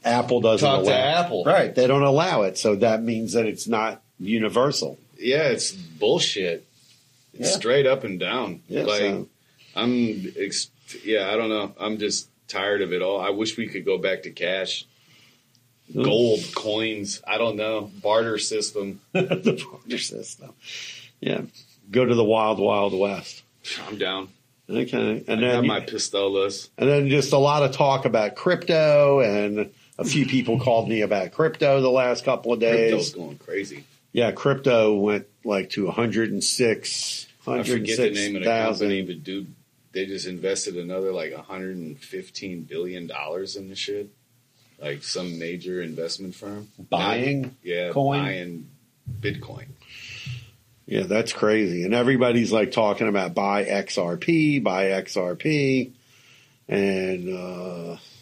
Apple doesn't Talk allow to Apple. Right. They don't allow it. So that means that it's not universal. Yeah, it's bullshit. It's straight up and down. Yeah, I don't know. I'm just tired of it all. I wish we could go back to cash. Gold, coins, I don't know. Barter system. The barter system. Yeah. Go to the wild, wild west. I'm down. Okay. And I then got my pistolas. And then just a lot of talk about crypto, and a few people called me about crypto the last couple of days. Crypto's going crazy. Yeah, crypto went like to 106. I forget the name of the company, but dude, they just invested another like $115 billion in this shit. Like some major investment firm. Buying buying Bitcoin. Yeah, that's crazy. And everybody's like talking about buy XRP. And